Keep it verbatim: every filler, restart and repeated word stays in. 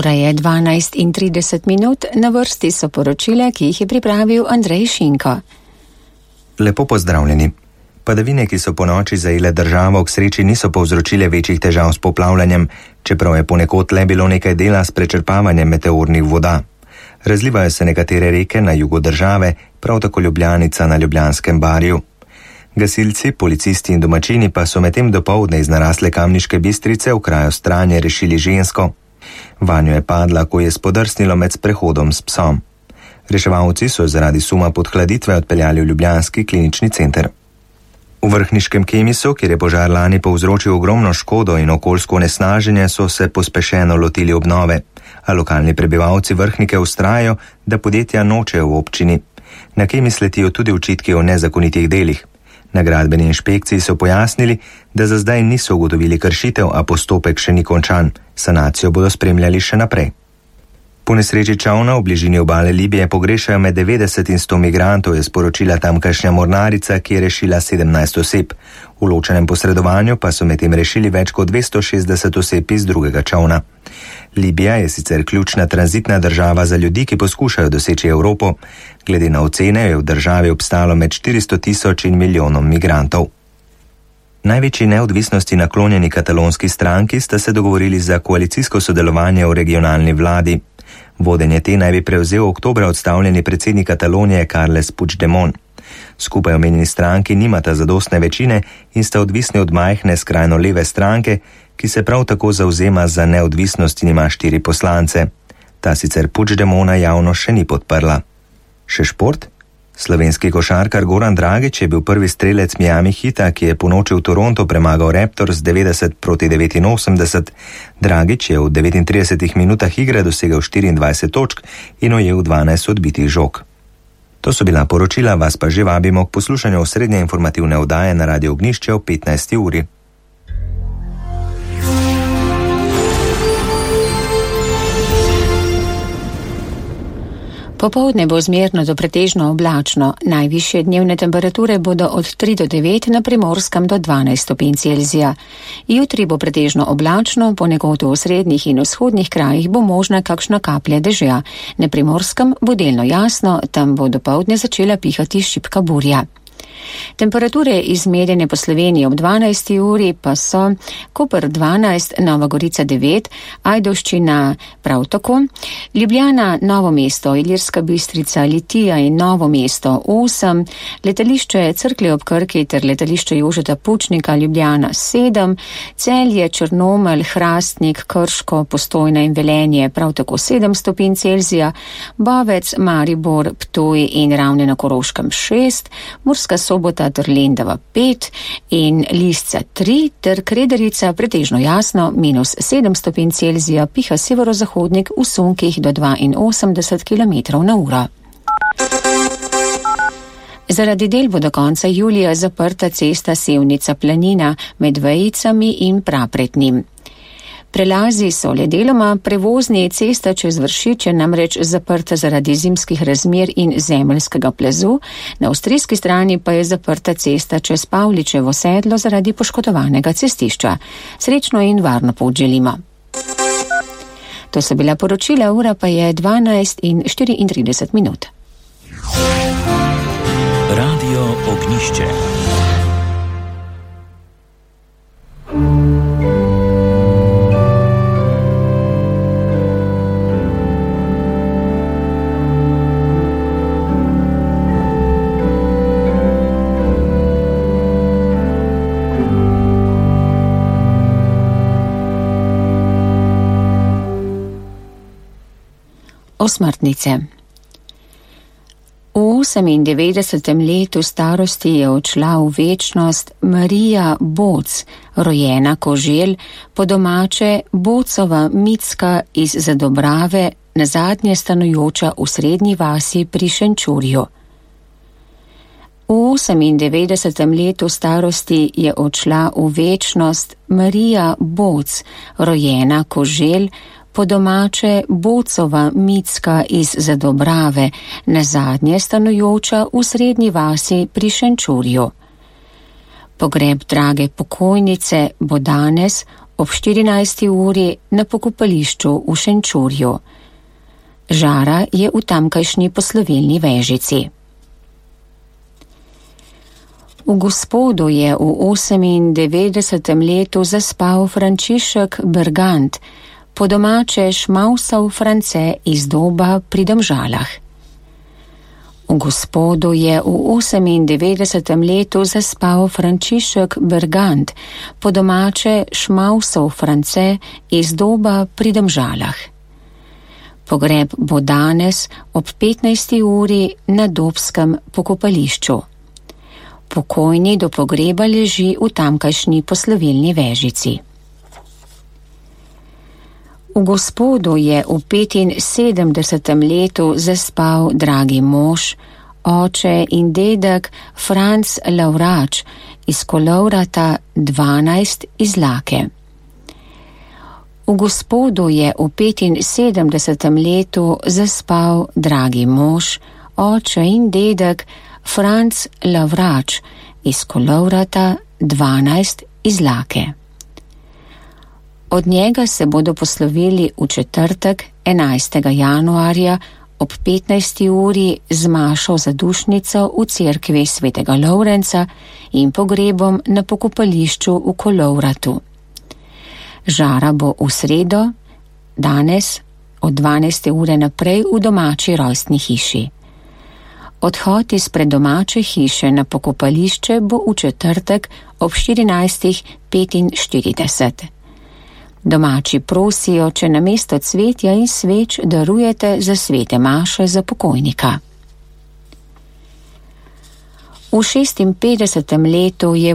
Ura je dvanajst in trideset minut, na vrsti so poročila, ki jih je pripravil Andrej Šinko. Lepo pozdravljeni. Padavine, ki so po noči zajele državo, k sreči niso povzročile večjih težav s poplavljanjem, čeprav je ponekod le bilo nekaj dela s prečrpavanjem meteornih voda. Razlivajo se nekatere reke na jugu države, prav tako Ljubljanica na Ljubljanskem barju. Gasilci, policisti in domačini pa so medtem dopoldne iz narasle Kamniške Bistrice v kraju Stranje rešili žensko. Vanjo je padla, ko je spodrsnilo med sprehodom s psom. Reševalci so zaradi suma podhladitve odpeljali v ljubljanski klinični center. V Vrhniškem Kemisu, kjer je požar lani povzročil ogromno škodo in okoljsko onesnaženje, so se pospešeno lotili obnove, a lokalni prebivalci Vrhnike vztrajajo, da podjetja nočejo v občini. Na Kemis letijo tudi očitki o nezakonitih delih. Na gradbeni inšpekciji so pojasnili, da za zdaj niso ugotovili kršitev, a postopek še ni končan. Sanacijo bodo spremljali še naprej. Po nesreči čavna v bližini obale Libije pogrešajo med devetdeset in sto migrantov, je sporočila tamkajšnja mornarica, ki je rešila sedemnajst oseb. V ločenem posredovanju pa so medtem rešili več kot dvesto šestdeset oseb iz drugega čavna. Libija je sicer ključna tranzitna država za ljudi, ki poskušajo doseči Evropo. Glede na ocene je v državi obstalo med štiristo tisoč in milijonom migrantov. Največji neodvisnosti naklonjeni katalonski stranki sta se dogovorili za koalicijsko sodelovanje v regionalni vladi. Vodenje te naj bi prevzel oktobra odstavljeni predsednik Katalonije Carles Puigdemont. Skupaj omenjeni stranki nimata zadostne večine in sta odvisni od majhne skrajno leve stranke, ki se prav tako zavzema za neodvisnost in ima štiri poslance. Ta sicer Puigdemona javno še ni podprla. Še šport? Slovenski košarkar Goran Dragić je bil prvi strelec Miami Heata, ki je ponoči v Toronto premagal Raptors devetdeset proti devetinosemdeset. Dragić je v devetintridesetih minutah igre dosegel štiriindvajset točk in ujel dvanajst odbitih žog. To so bila poročila, vas pa že vabimo k poslušanju osrednje informativne oddaje na Radio Ognjišče ob petnajsti uri. Popoldne bo zmerno do pretežno oblačno, najvišje dnevne temperature bodo od tri do devet, na Primorskem do dvanajst stopinj Celzija. Jutri bo pretežno oblačno, ponekod v osrednjih in vzhodnih krajih bo možna kakšna kaplja dežja. Na Primorskem bo delno jasno, tam bo dopoldne začela pihati šibka burja. Temperature izmerjene po Sloveniji ob dvanajsti uri pa so Koper dvanajst, Nova Gorica devet, Ajdovščina prav tako, Ljubljana, Novo mesto, Ilirska Bistrica, Litija in Novo mesto osem, letališče Cerklje ob Krki ter letališče Jožeta Pučnika Ljubljana sedem, Celje, Črnomelj, Hrastnik, Krško, Postojna in Velenje prav tako sedem stopinj Celzija, Bovec, Maribor, Ptuj in Ravne na Koroškem šest, Murska Sobota ter Lendava pet in Lisca tri ter Krederica pretežno jasno minus sedem stopinj Celzija, piha severozahodnik v sunkih do dvainosemdeset kilometrov na uro. Zaradi del bo do konca julija zaprta cesta Sevnica Planina med Vejicami in Prapretnim. Prelazi so le deloma, prevozni cesta čez Vršiče namreč zaprta zaradi zimskih razmer in zemeljskega plazu, na avstrijski strani pa je zaprta cesta čez Pavličevo sedlo zaradi poškodovanega cestišča. Srečno in varno pot želimo. To so bila poročila, ura pa je dvanajst in štiriintrideset minut. Radio Ognjišče. Osmrtnice. V osemindevetdesetem letu starosti je odšla v večnost Marija Boc, rojena Koželj, po domače Bocova Micka iz Zadobrave, nazadnje stanujoča v srednji vasi pri Šenčurju. V osemindevetdesetem letu starosti je odšla v večnost Marija Boc, rojena Koželj, po domače Bocova Micka iz Zadobrave, nazadnje stanujoča v srednji vasi pri Šenčurju. Pogreb drage pokojnice bo danes ob štirinajsti uri na pokopališču v Šenčurju. Žara je v tamkajšnji poslovilni vežici. V Gospodu je v osemindevetdesetem letu zaspal Frančišek Bergant, po domače šmausal France iz Doba pri Domžalah. V Gospodu je v osemindevetdesetem letu zaspal Frančišek Bergant, po domače šmausal France iz Doba pri Domžalah. Pogreb bo danes ob petnajsti uri na Dobskem pokopališču. Pokojni do pogreba leži v tamkajšnji poslovilni vežici. V Gospodu je v petinsedemdesetem letu zaspal dragi mož, oče in dedek Franc Lavrač iz Kolovrata dvanajst iz Lake. V Gospodu je v petinsedemdesetem letu zaspal dragi mož, oče in dedek Franc Lavrač iz Kolovrata dvanajst iz Lake. Od njega se bodo poslovili v četrtek, enajstega januarja ob petnajsti uri z mašo za dušnico v cerkvi svetega Lovrenca in pogrebom na pokopališču v Kolovratu. Žara bo v sredo, danes od dvanajste ure naprej v domači rojstni hiši. Odhod izpred domače hiše na pokopališče bo v četrtek ob štirinajstih petinštirideset. Domači prosijo, če namesto cvetja in sveč darujete za svete maše za pokojnika. V šestinpetdesetem letu je